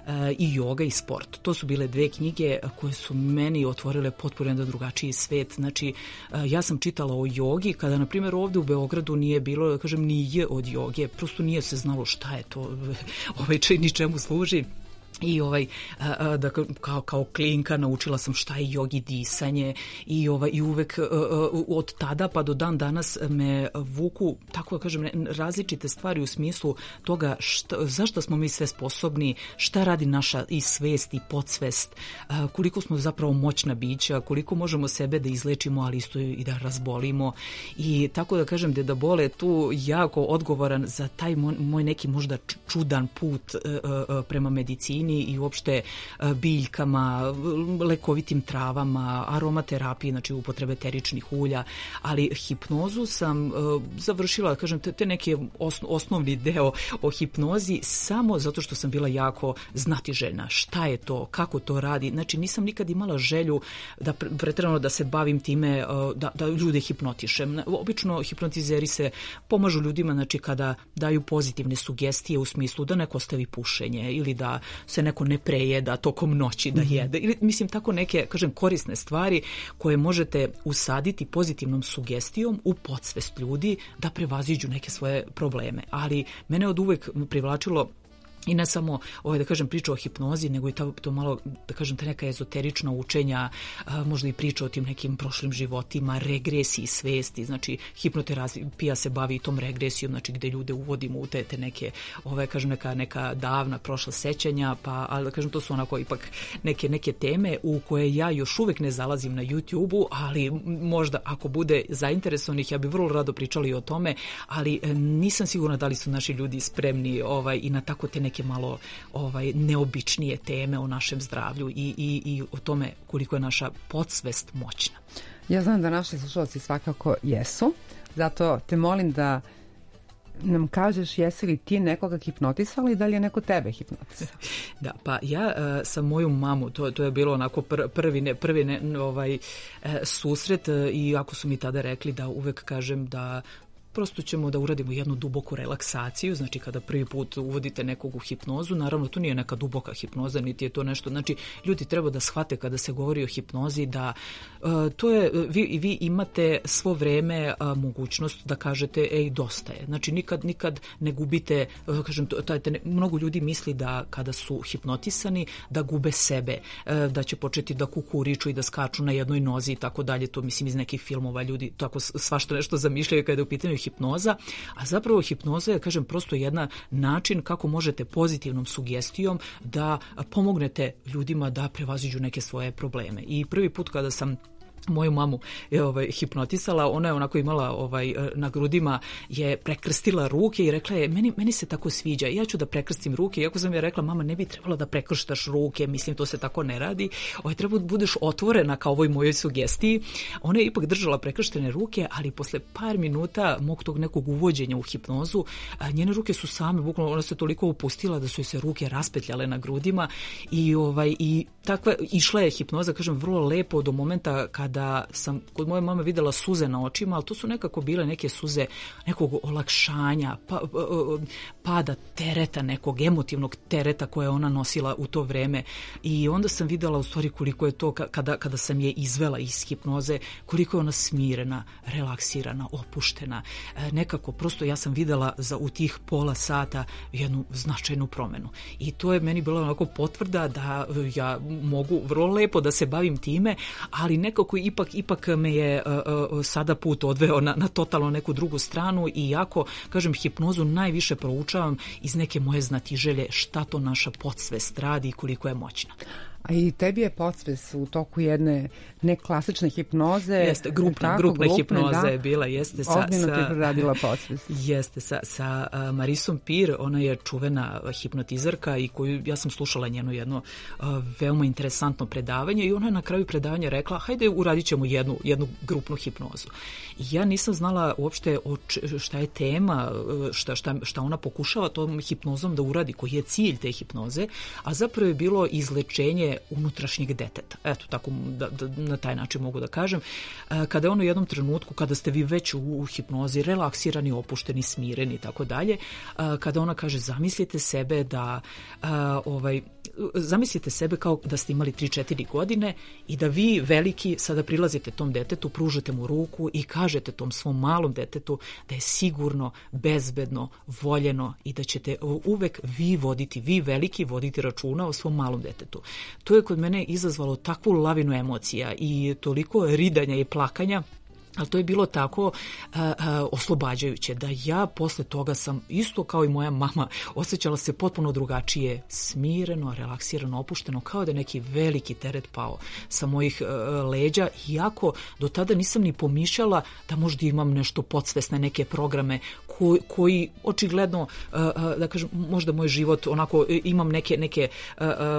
i joga i sport. To su bile dve knjige koje su meni otvorile potpuno jedan drugačiji svet. Znači, ja sam čitala o jogi kada, na primjer, ovde u Beogradu nije bilo, da kažem, ni je od joge, prosto nije se znalo šta je to, ovaj čaj ni čemu služi. I ovaj da kao kao klinka naučila sam šta je jogi disanje i ovaj i uvek od tada pa do dan danas me vuku, tako da kažem, različite stvari u smislu toga šta, zašto smo mi sve sposobni, šta radi naša i svest i podsvest, koliko smo zapravo moćna bića, koliko možemo sebe da izlečimo, ali isto i da razbolimo. I tako da kažem, Deda Bole je tu jako odgovoran za taj moj neki možda čudan put prema medicini i uopšte biljkama, lekovitim travama, aromaterapiji, znači upotrebe eteričnih ulja, ali hipnozu sam završila, da kažem, te neki osnovni deo o hipnozi samo zato što sam bila jako znatiželjna. Šta je to, kako to radi? Znači nisam nikad imala želju da preterano da se bavim time, da, da ljude hipnotišem. Obično hipnotizeri se pomažu ljudima, znači kada daju pozitivne sugestije u smislu da neko ostavi pušenje ili da se neko ne prejeda tokom noći da jede. Ili, mislim, tako neke, kažem, korisne stvari koje možete usaditi pozitivnom sugestijom u podsvest ljudi da prevaziđu neke svoje probleme. Ali mene od uvek privlačilo i ne samo ovaj, da kažem, priča o hipnozi, nego i to, to malo, da kažem, te neka ezoterična učenja, a, možda i priča o tim nekim prošlim životima, regresiji svesti, znači hipnoterapija se bavi i tom regresijom, znači gde ljude uvodimo u te, te neke, ovaj, kažem, neka, neka davna prošla sećanja, pa, ali da kažem, to su onako ipak neke, neke teme u koje ja još uvek ne zalazim na YouTube-u, ali možda ako bude zainteresovanih, ja bih vrlo rado pričala i o tome, ali nisam sigurna da li su naši ljudi spremni ovaj, i na tako te neke malo ovaj, neobičnije teme o našem zdravlju i, i, i o tome koliko je naša podsvest moćna. Ja znam da naši slušalci svakako jesu, zato te molim da nam kažeš jesi li ti nekoga hipnotisala i da li je neko tebe hipnotisao? Da, pa ja uh, sa moju mamu, to, to je bilo onako pr, prvi, ne, prvi ne, ovaj, uh, susret uh, i ako su mi tada rekli da uvek kažem da prosto ćemo da uradimo jednu duboku relaksaciju, znači kada prvi put uvodite nekog u hipnozu, naravno to nije neka duboka hipnoza, niti je to nešto, znači ljudi treba da shvate kada se govori o hipnozi da uh, to je, vi, vi imate svo vreme uh, mogućnost da kažete ej, dosta je, znači nikad, nikad ne gubite, uh, kažem, taj, taj, mnogo ljudi misli da kada su hipnotisani da gube sebe, uh, da će početi da kukuriču i da skaču na jednoj nozi i tako dalje, to mislim iz nekih filmova ljudi tako svašta nešto zamišljaju kada je u pitanju hipnoza, a zapravo hipnoza je, kažem, prosto jedan način kako možete pozitivnom sugestijom da pomognete ljudima da prevaziđu neke svoje probleme. I prvi put kada sam moju mamu je ovaj, hipnotisala, ona je onako imala ovaj, na grudima je prekrstila ruke i rekla je, meni, meni se tako sviđa, ja ću da prekrstim ruke, iako sam je rekla, mama, ne bi trebalo da prekrštaš ruke, mislim, to se tako ne radi, ovaj, treba da budeš otvorena kao ovoj mojoj sugestiji. Ona je ipak držala prekrštene ruke, ali posle par minuta mog tog nekog uvođenja u hipnozu, njene ruke su same, bukvalno ona se toliko opustila da su joj se ruke raspetljale na grudima i, ovaj, i takva, išla je hipnoza, kažem, vrlo lepo do momenta kada da sam kod moje mame videla suze na očima, ali to su nekako bile neke suze nekog olakšanja, pa, pada tereta, nekog emotivnog tereta koje ona nosila u to vreme. I onda sam videla u stvari koliko je to, kada, kada sam je izvela iz hipnoze, koliko je ona smirena, relaksirana, opuštena. Nekako, prosto ja sam videla za u tih pola sata jednu značajnu promenu. I to je meni bila onako potvrda da ja mogu vrlo lepo da se bavim time, ali nekako ipak, ipak me je uh, sada put odveo na, na totalno neku drugu stranu i jako, kažem, hipnozu najviše proučavam iz neke moje znatiželje šta to naša podsvest radi i koliko je moćna. A i tebi je podsvest u toku jedne neklasične hipnoze. Jeste, grupna, tako, grupna hipnoza da, je bila. Jeste sa, ozbiljno ti proradila podsvest. Jeste, sa, sa uh, Marisom Pir, ona je čuvena hipnotizerka i koju, ja sam slušala njeno jedno uh, veoma interesantno predavanje i ona je na kraju predavanja rekla, hajde uradit ćemo jednu, jednu grupnu hipnozu. I ja nisam znala uopšte šta je tema, šta, šta, šta ona pokušava tom hipnozom da uradi, koji je cilj te hipnoze, a zapravo je bilo izlečenje unutrašnjeg deteta. Eto, tako da, da, na taj način mogu da kažem. Kada je ono u jednom trenutku, kada ste vi već u, u hipnozi, relaksirani, opušteni, smireni i tako dalje, kada ona kaže, zamislite sebe da a, ovaj, zamislite sebe kao da ste imali tri četiri godine i da vi veliki sada prilazite tom detetu, pružate mu ruku i kažete tom svom malom detetu da je sigurno, bezbedno, voljeno i da ćete uvek vi voditi, vi veliki voditi računa o svom malom detetu. To je kod mene izazvalo takvu lavinu emocija i toliko ridanja i plakanja, ali to je bilo tako a, a, oslobađajuće da ja posle toga sam isto kao i moja mama osjećala se potpuno drugačije, smireno, relaksirano, opušteno, kao da je neki veliki teret pao sa mojih a, leđa, iako do tada nisam ni pomišljala da možda imam nešto podsvesne, neke programe koji, koji očigledno, a, a, da kažem, možda moj život, onako imam neke, neke a, a,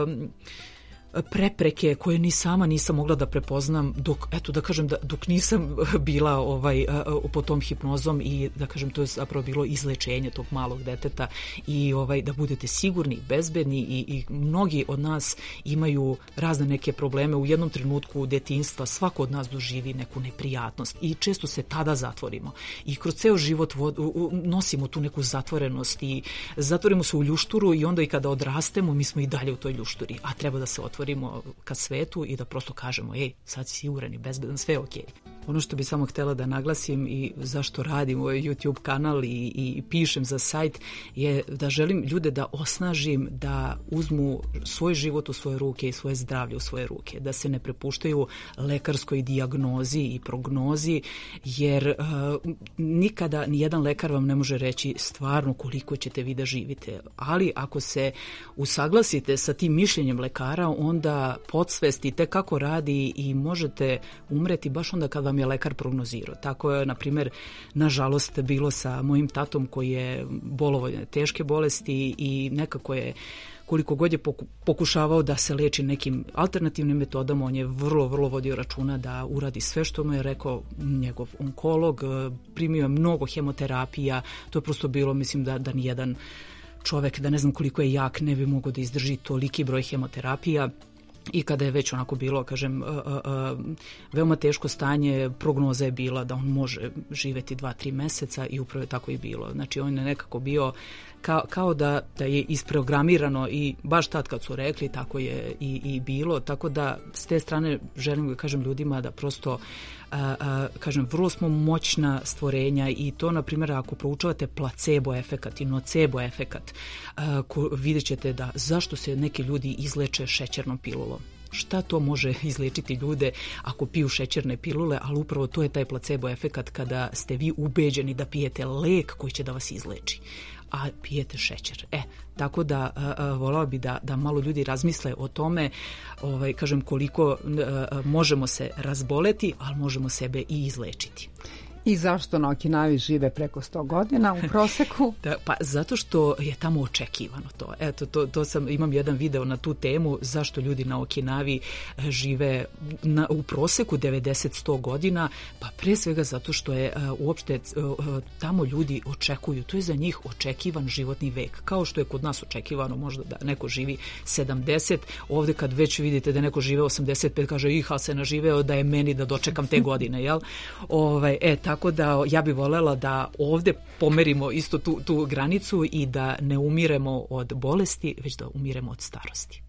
prepreke koje ni sama nisam mogla da prepoznam dok, eto da kažem, da, dok nisam bila ovaj, pod tom hipnozom i da kažem to je zapravo bilo izlečenje tog malog deteta i ovaj, da budete sigurni, bezbedni i, i mnogi od nas imaju razne neke probleme u jednom trenutku detinjstva, svako od nas doživi neku neprijatnost i često se tada zatvorimo i kroz ceo život vod, u, nosimo tu neku zatvorenost i zatvorimo se u ljušturu i onda i kada odrastemo mi smo i dalje u toj ljušturi, a treba da se otvorimo ka svetu i da prosto kažemo, ej, sad si siguran i bezbedan, sve je okej. Ono što bi samo htjela da naglasim i zašto radim ovaj YouTube kanal i, i pišem za sajt je da želim ljude da osnažim da uzmu svoj život u svoje ruke i svoje zdravlje u svoje ruke, da se ne prepuštaju lekarskoj dijagnozi i prognozi, jer uh, nikada nijedan lekar vam ne može reći stvarno koliko ćete vi da živite, ali ako se usaglasite sa tim mišljenjem lekara, onda podsvestite kako radi i možete umreti baš onda kad vam je lekar prognozirao. Tako je, na primjer, nažalost bilo sa mojim tatom koji je bolovao teške bolesti i nekako je koliko god je pokušavao da se leči nekim alternativnim metodama, on je vrlo, vrlo vodio računa da uradi sve što mu je rekao njegov onkolog, primio je mnogo hemoterapija, to je prosto bilo, mislim da, da nijedan čovek, da ne znam koliko je jak, ne bi mogao da izdrži toliki broj hemoterapija. I kada je već onako bilo, kažem, uh, uh, veoma teško stanje, prognoza je bila da on može živeti dva, tri meseca i upravo je tako i bilo. Znači on je nekako bio kao, kao da, da je isprogramirano i baš tad kad su rekli tako je i, i bilo. Tako da s te strane želim da kažem ljudima da prosto A, a, kažem, vrlo smo moćna stvorenja i to, na primjer, ako proučavate placebo efekat i nocebo efekat, a, ko, vidjet ćete da zašto se neki ljudi izleče šećernom pilulom. Šta to može izlečiti ljude ako piju šećerne pilule, ali upravo to je taj placebo efekat kada ste vi ubeđeni da pijete lek koji će da vas izleči, a pijete šećer. E, tako da volao bi da, da malo ljudi razmisle o tome, ovaj, kažem, koliko a, možemo se razboleti, ali možemo sebe i izlečiti. I zašto na Okinavi žive preko sto godina u proseku? Da, pa zato što je tamo očekivano to. Eto, to, to sam, imam jedan video na tu temu zašto ljudi na Okinavi žive na, u proseku devedeset do sto godina, pa pre svega zato što je uh, uopšte uh, tamo ljudi očekuju, to je za njih očekivan životni vek, kao što je kod nas očekivano možda da neko živi sedamdeset, ovde kad već vidite da neko žive osamdeset pet, kaže ih, ali se naživeo da je meni da dočekam te godine, jel? Ovaj, e, tako Tako da ja bih voljela da ovde pomerimo isto tu, tu granicu i da ne umiremo od bolesti, već da umiremo od starosti.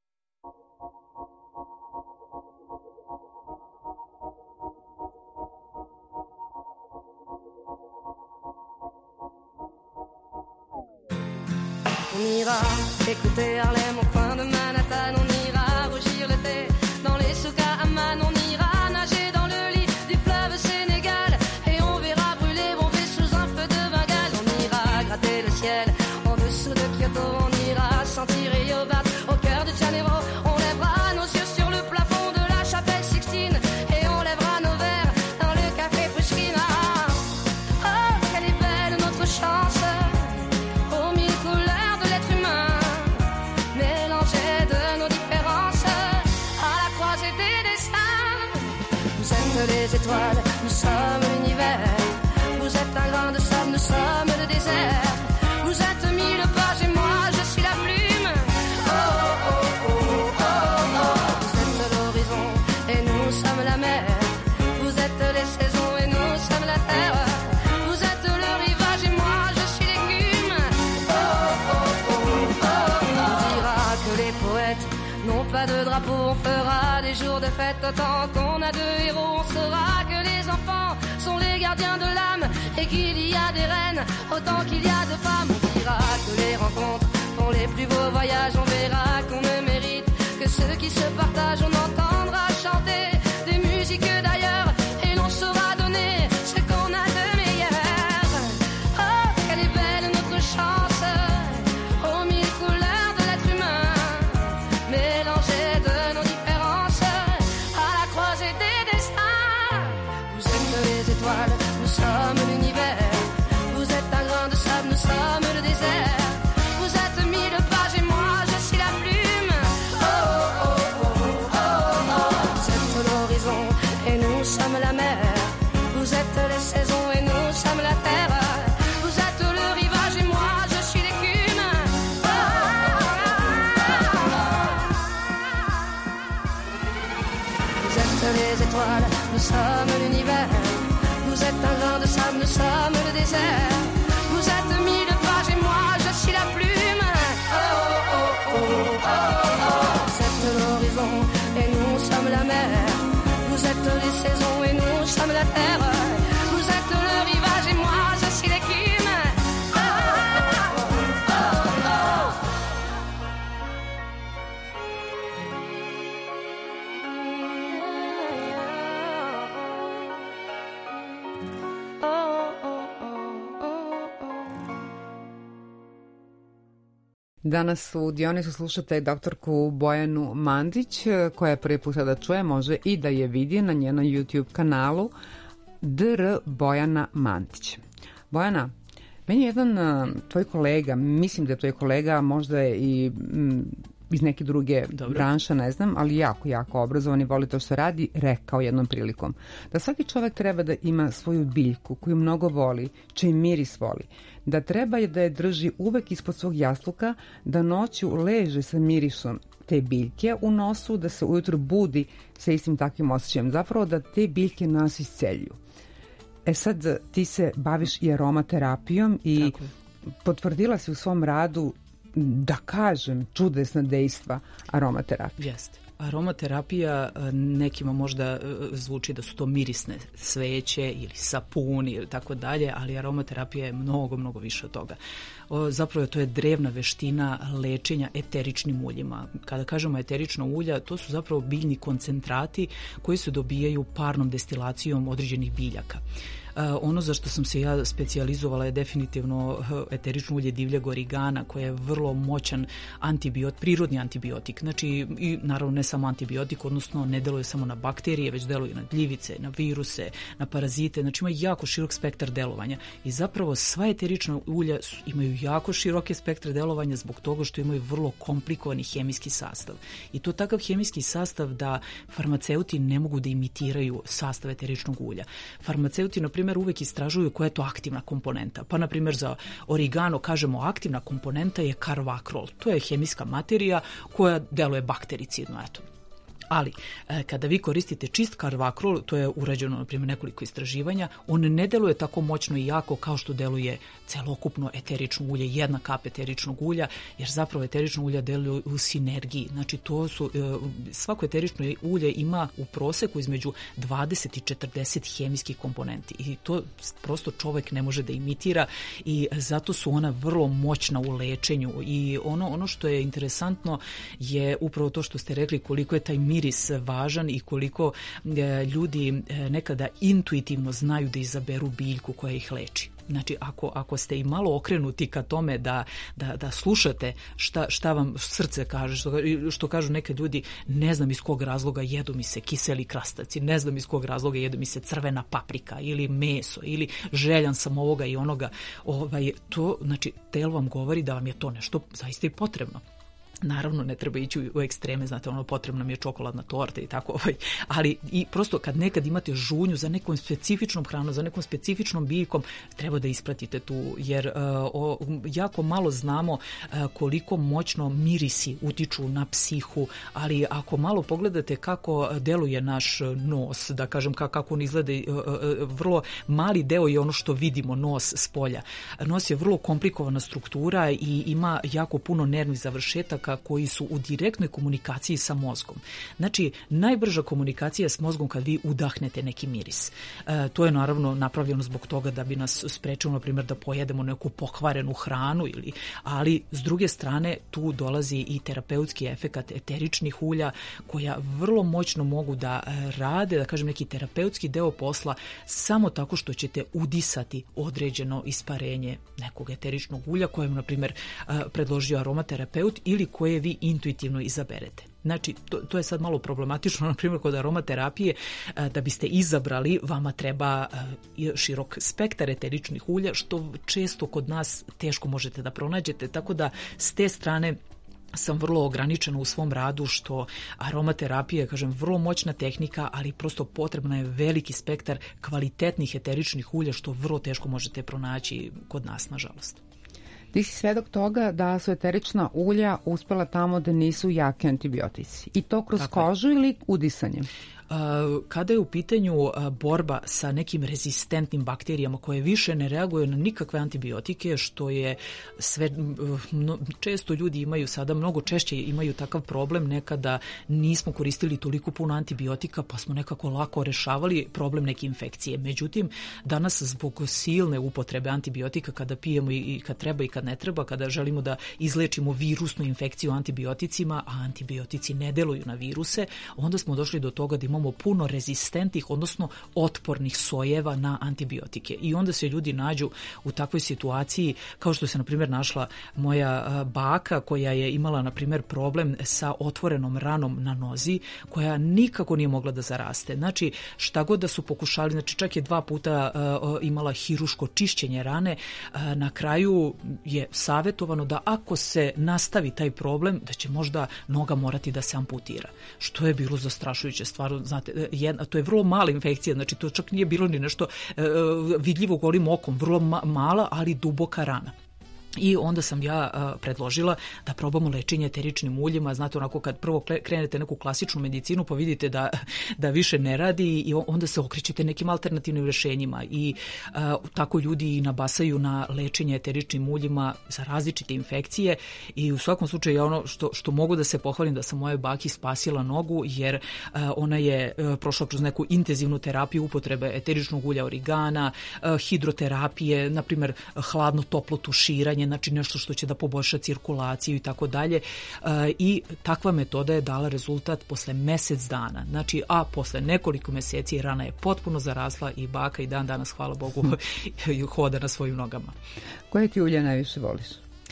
On ira écouter Harlem au coin de Manhattan, on ira rougir l'été dans les souks à Amman, on ira nager dans le lit du fleuve Sénégal et on verra brûler bomber sous un feu de Bengale. On ira gratter le ciel en dessous de Kyoto, on ira sentir Rio battre au cœur de Janeiro, on lèvera nos yeux sur le plafond de la chapelle Sixtine et on lèvera nos verres dans le café Pushkin. Oh, quelle est belle notre chance, aux mille couleurs de l'être humain, mélangées de nos différences, à la croisée des destins. Vous êtes les étoiles, nous sommes l'univers. Vous êtes un grain de sable, nous sommes le désert. Vous êtes mille pages et moi je suis la plume. Oh, oh, oh, oh, oh, oh. Vous êtes l'horizon et nous sommes la mer. Vous êtes les saisons et nous sommes la terre. Vous êtes le rivage et moi je suis l'écume. Oh, oh, oh, oh, oh. On dira que les poètes les jours de fête, tant qu'on a deux héros, on saura que les enfants sont les gardiens de l'âme et qu'il y a des reines autant qu'il y a de femmes. On dira que les rencontres font les plus beaux voyages, on verra qu'on ne mérite que ceux qui se partagent. On entendra chanter des musiques d'ailleurs et l'on saura donner ce qu'on a de meilleur. Oh, quelle est belle notre chance, aux mille couleurs de l'être humain, mélangées de nos différences, à la croisée des destins. Vous êtes les étoiles, nous sommes l'univers. Vous êtes un grain de sable, nous sommes le désert. Vous êtes mille pages et moi je suis la plume. Oh, oh, oh, oh, oh, oh. Vous êtes l'horizon et nous sommes la mer. Vous êtes les saisons et nous sommes la terre. Vous êtes le rivage et moi je suis l'écume. Oh, oh, oh, oh. Vous êtes les étoiles, nous sommes l'univers. Vous êtes un grain de sable, nous sommes le désert. Vous êtes mille pages et moi je suis la plume. Oh, oh, oh, oh, oh, oh. Vous êtes l'horizon et nous sommes la mer. Vous êtes les saisons et nous sommes la terre. Vous êtes le rivage et moi je suis l'écume. Oh, oh, oh, oh, oh. Danas u Dionisu slušate doktorku Bojanu Mandić, koja je prvi puta da čuje, može i da je vidi na njenom YouTube kanalu dr Bojana Mandić. Bojana, meni je jedan uh, tvoj kolega, mislim da je tvoj kolega, možda je i mm, iz neke druge Dobro. branše, ne znam, ali jako, jako obrazovan i voli to što radi, rekao jednom prilikom da svaki čovek treba da ima svoju biljku koju mnogo voli, čiji miris voli, da treba da je drži uvek ispod svog jasluka, da noću leže sa mirisom te biljke u nosu, da se ujutro budi sa istim takvim osjećajem, zapravo da te biljke nas isceljuju. E sad, ti se baviš i aromaterapijom i Tako. potvrdila si u svom radu, da kažem, čudesna dejstva aromaterapije. Jeste. Aromaterapija nekima možda zvuči da su to mirisne sveće ili sapuni ili tako dalje, ali aromaterapija je mnogo, mnogo više od toga. O, zapravo to je drevna veština lečenja eteričnim uljima. Kada kažemo eterična ulja, to su zapravo biljni koncentrati koji se dobijaju parnom destilacijom određenih biljaka. Uh, ono za što sam se ja specijalizovala je definitivno uh, eterično ulje divljeg origana, koje je vrlo moćan antibiot, prirodni antibiotik. Znači, i naravno ne samo antibiotik, odnosno ne deluje samo na bakterije, već deluje na gljivice, na viruse, na parazite. Znači, ima jako širok spektar delovanja. I zapravo sva eterična ulja su, imaju jako široke spektre delovanja zbog toga što imaju vrlo komplikovani hemijski sastav. I to takav hemijski sastav da farmaceuti ne mogu da imitiraju sastav eteričnog ulja. Farmaceuti, na primjer, uvek istražuju koja je to aktivna komponenta. Pa, na primjer, za origano kažemo aktivna komponenta je karvakrol. To je hemijska materija koja deluje baktericidno, eto. Ali, kada vi koristite čist karvakrol, to je urađeno, na primjer, nekoliko istraživanja, on ne deluje tako moćno i jako kao što deluje celokupno eterično ulje, jedna kap eteričnog ulja, jer zapravo eterično ulja deluje u sinergiji. Znači, to su, svako eterično ulje ima u proseku između dvadeset i četrdeset hemijskih komponenti i to prosto čovek ne može da imitira i zato su ona vrlo moćna u lečenju. I ono, ono što je interesantno je upravo to što ste rekli, koliko je taj miris važan i koliko e, ljudi e, nekada intuitivno znaju da izaberu biljku koja ih leči. Znači, ako, ako ste i malo okrenuti ka tome da, da, da slušate šta, šta vam srce kaže, što, što kažu neke ljudi, ne znam iz kog razloga jedu mi se kiseli krastavci, ne znam iz kog razloga jedu mi se crvena paprika ili meso ili željan sam ovoga i onoga, ovaj, to, znači, telo vam govori da vam je to nešto zaista i potrebno. Naravno, ne treba ići u ekstreme, znate, ono, potrebna mi je čokoladna torta i tako, ovaj, ali i prosto kad nekad imate žunju za nekom specifičnom hranom, za nekom specifičnom biljkom, treba da ispratite tu, jer uh, o, jako malo znamo uh, koliko moćno mirisi utiču na psihu, ali ako malo pogledate kako deluje naš nos, da kažem kako on izgleda, uh, uh, vrlo mali deo je ono što vidimo, nos s polja. Nos je vrlo komplikovana struktura i ima jako puno nervnih završetaka biljaka koji su u direktnoj komunikaciji sa mozgom. Znači, najbrža komunikacija s mozgom kad vi udahnete neki miris. E, to je naravno napravljeno zbog toga da bi nas sprečilo, na primjer, da pojedemo neku pokvarenu hranu, ili, ali s druge strane tu dolazi i terapeutski efekat eteričnih ulja koja vrlo moćno mogu da rade, da kažem, neki terapeutski deo posla samo tako što ćete udisati određeno isparenje nekog eteričnog ulja koje vam, na primjer, predložio aromaterapeut ili koje vi intuitivno izaberete. Znači, to, to je sad malo problematično, na primjer, kod aromaterapije, da biste izabrali, vama treba širok spektar eteričnih ulja, što često kod nas teško možete da pronađete, tako da s te strane sam vrlo ograničena u svom radu, što aromaterapija, kažem, vrlo moćna tehnika, ali prosto potrebna je veliki spektar kvalitetnih eteričnih ulja, što vrlo teško možete pronaći kod nas, nažalost. Ti si svedok toga da su eterična ulja uspela tamo da nisu jaki antibiotici. I to kroz Tako kožu je. Ili udisanjem? Kada je u pitanju borba sa nekim rezistentnim bakterijama koje više ne reaguju na nikakve antibiotike, što je sve, često ljudi imaju sada, mnogo češće imaju takav problem, nekada nismo koristili toliko puno antibiotika pa smo nekako lako rešavali problem neke infekcije. Međutim, danas zbog silne upotrebe antibiotika, kada pijemo i kad treba i kad ne treba, kada želimo da izlečimo virusnu infekciju antibioticima, a antibiotici ne deluju na viruse, onda smo došli do toga da imamo puno rezistentnih, odnosno otpornih sojeva na antibiotike. I onda se ljudi nađu u takvoj situaciji, kao što se, na primjer, našla moja baka koja je imala, na primjer, problem sa otvorenom ranom na nozi, koja nikako nije mogla da zaraste. Znači, šta god da su pokušali, znači čak je dva puta uh, imala hiruško čišćenje rane, uh, na kraju je savjetovano da ako se nastavi taj problem, da će možda noga morati da se amputira. Što je bilo zastrašujuće stvar. Znate, jedna, to je vrlo mala infekcija, znači to čak nije bilo ni nešto e, vidljivo golim okom, vrlo ma, mala, ali duboka rana. I onda sam ja a, predložila da probamo lečenje eteričnim uljima. Znate, onako kad prvo krenete neku klasičnu medicinu pa vidite da, da više ne radi i onda se okrećete nekim alternativnim rješenjima i a, tako ljudi nabasaju na lečenje eteričnim uljima za različite infekcije i u svakom slučaju ja ono što, što mogu da se pohvalim da sam moje baki spasila nogu, jer a, ona je a, prošla kroz neku intenzivnu terapiju upotrebe eteričnog ulja origana, a, hidroterapije, na primjer hladno toplo tuširanje, znači nešto što će da poboljša cirkulaciju i tako dalje. I takva metoda je dala rezultat posle mesec dana. Znači, a posle nekoliko meseci rana je potpuno zarasla i baka i dan danas, hvala Bogu, hoda na svojim nogama. Koje ti ulje najviše voliš?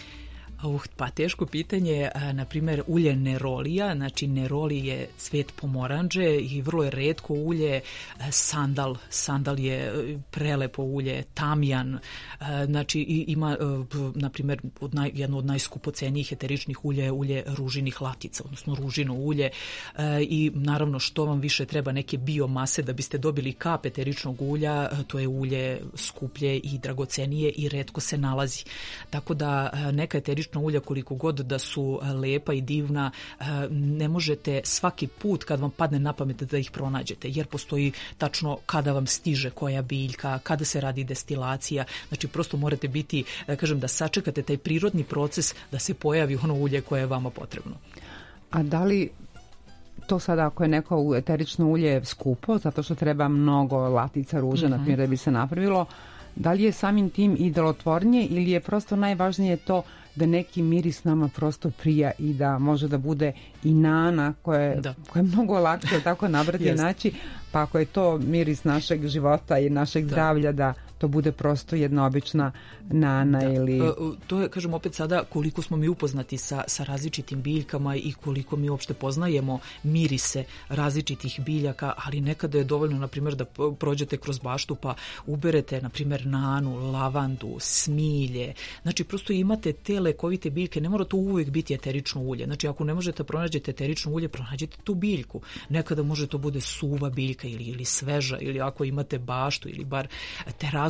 Uh, pa teško pitanje, na primjer ulje nerolija, znači neroli je cvet pomoranđe i vrlo je retko ulje, sandal, sandal je prelepo ulje, tamjan, znači ima, na primjer, od naj, jedno od najskupocenijih eteričnih ulja je ulje ružinih latica, odnosno ružino ulje i naravno što vam više treba neke biomase da biste dobili kap eteričnog ulja, to je ulje skuplje i dragocenije i retko se nalazi. Tako da neka eterična ulja koliko god da su lepa i divna, ne možete svaki put kad vam padne na pamet da ih pronađete, jer postoji tačno kada vam stiže koja biljka, kada se radi destilacija, znači prosto morate biti, kažem, da sačekate taj prirodni proces da se pojavi ono ulje koje je vama potrebno. A da li to sada ako je neko eterično ulje skupo, zato što treba mnogo latica ruže, mm-hmm. na primjer, da bi se napravilo, da li je samim tim i delotvornije ili je prosto najvažnije to da neki miris nama prosto prija i da može da bude i nana koja, da. koja je mnogo lakše tako nabrati i naći, pa ako je to miris našeg života i našeg da. zdravlja, da to bude prosto jedna obična nana da. ili... To je, kažem, opet sada koliko smo mi upoznati sa, sa različitim biljkama i koliko mi uopšte poznajemo mirise različitih biljaka, ali nekada je dovoljno, na primjer, da prođete kroz baštu pa uberete, na primjer, nanu, lavandu, smilje, znači prosto imate te lekovite biljke, ne mora to uvijek biti eterično ulje, znači ako ne možete pronađete eterično ulje, pronađite tu biljku, nekada može to bude suva biljka ili, ili sveža, ili ako imate baštu ili bar terasu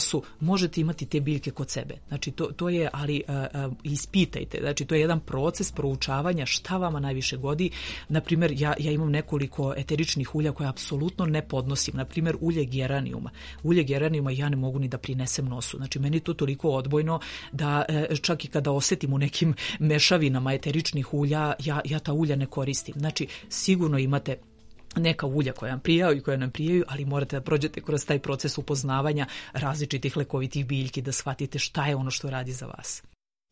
času možete imati te biljke kod sebe. Znači to, to je, ali a, a, ispitajte, znači to je jedan proces proučavanja šta vama najviše godi. Naprimjer, ja, ja imam nekoliko eteričnih ulja koje apsolutno ne podnosim. Naprimjer, ulje geranijuma. Ulje geranijuma ja ne mogu ni da prinesem nosu. Znači meni je to toliko odbojno da e, čak i kada osetim u nekim mešavinama eteričnih ulja, ja, ja ta ulja ne koristim. Znači sigurno imate neka ulja koja vam prijaju i koja nam prijaju, ali morate da prođete kroz taj proces upoznavanja različitih lekovitih biljki, da shvatite šta je ono što radi za vas.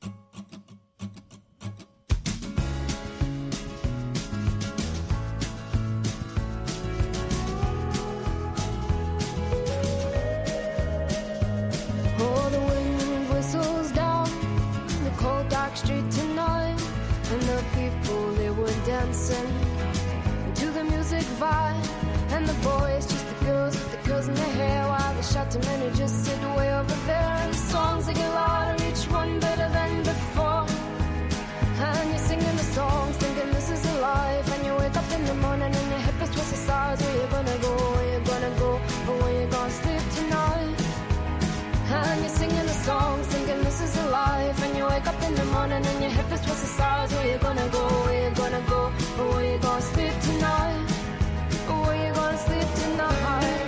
Oh, the wind whistles down the cold dark street tonight, and the people, they were dancing to the music vibe, and the boys just the girls with the curls in their hair, while the shouty men who just sit way over there, and the songs they get louder, each one better than before, and you're singing the songs thinking this is a life, and you wake up in the morning and your hip is twisted sides. Where you gonna go, where you gonna go, or where you gonna sleep tonight? And you're singing the songs thinking this is a life, and you wake up in the morning and your hip is twisted sides. Where you gonna go, where you gonna go, or where you gonna sleep tonight? Or where you gonna sleep tonight?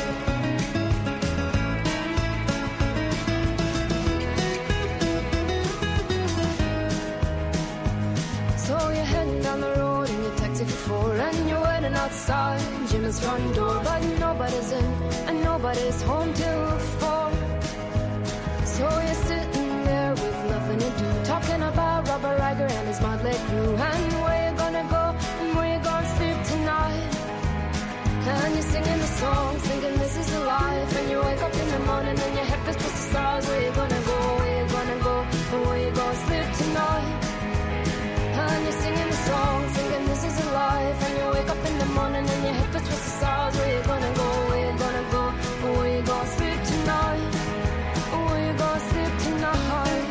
So you're heading down the road in your taxi for four, and you're waiting outside Jim's front door, but nobody's in and nobody's home till four. So you're sitting there with nothing to do, talking about Robert Riger and his motley crew, and where you gonna go and where you gonna sleep tonight. And you're singing the songs thinking this is a life, and you wake up in the morning and your head is twisted the stars. Where you gonna go, where you gonna go, and where you gonna sleep tonight. And you're singing the songs thinking this is a life, and you wake up in the morning and your head is twisted the stars. Where you gonna go, where you gonna go, and where you gonna sleep tonight. Where you gonna sleep tonight?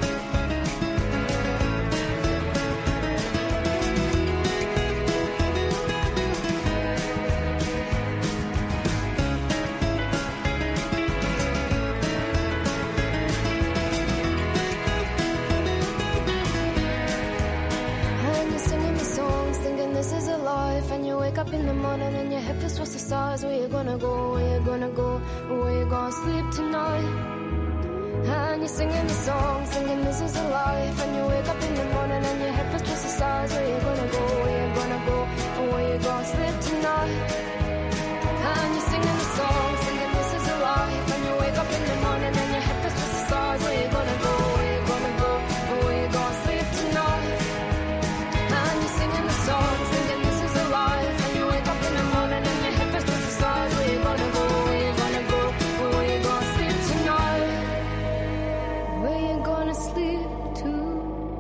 And you're singing the songs thinking this is a life, and you wake up in the morning and your hip is twisted the stars. Where you gonna go, where you gonna go, where you gonna sleep tonight? And you're singing the song, singing this is a life, and you wake up in the morning and your head is twisted sides. Where you gonna go, where you gonna go, and where you gonna sleep tonight? And you're singing the song, singing this is a life, and you wake up in the morning and your head is twisted sides. Where you gonna go, where you gonna go, and where you gonna sleep tonight? And you're singing the song, singing this is a life, and you wake up in the morning and your head is twisted sides. Where you gonna go, where you gonna go, and where you gonna sleep tonight? Where you gonna sleep tonight?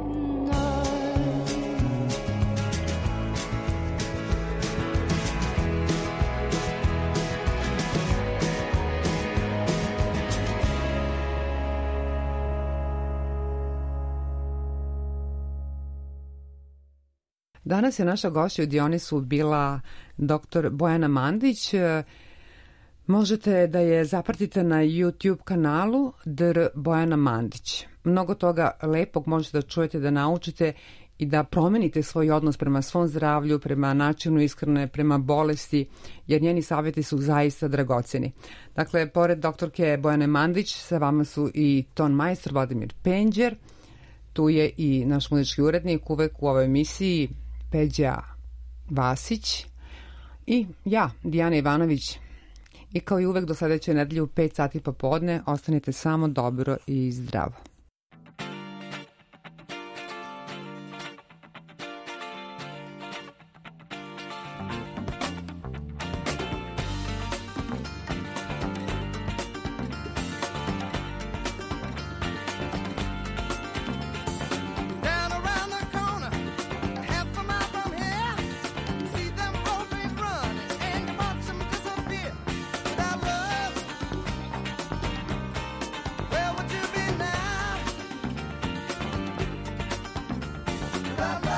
Danas je naša gošća u Dionisu bila doktor Bojana Mandić. Možete da je zapratite na YouTube kanalu dr Bojana Mandić. Mnogo toga lepog možete da čujete, da naučite i da promenite svoj odnos prema svom zdravlju, prema načinu ishrane, prema bolesti, jer njeni savjeti su zaista dragoceni. Dakle, pored doktorke Bojane Mandić, sa vama su i ton majstor Vladimir Penđer, tu je i naš muzički urednik uvek u ovoj emisiji Peđa Vasić i ja, Dijana Ivanović. I kao i uvek do sledeće nedelje u pet sati popodne ostanite samo dobro i zdravo. Bye-bye.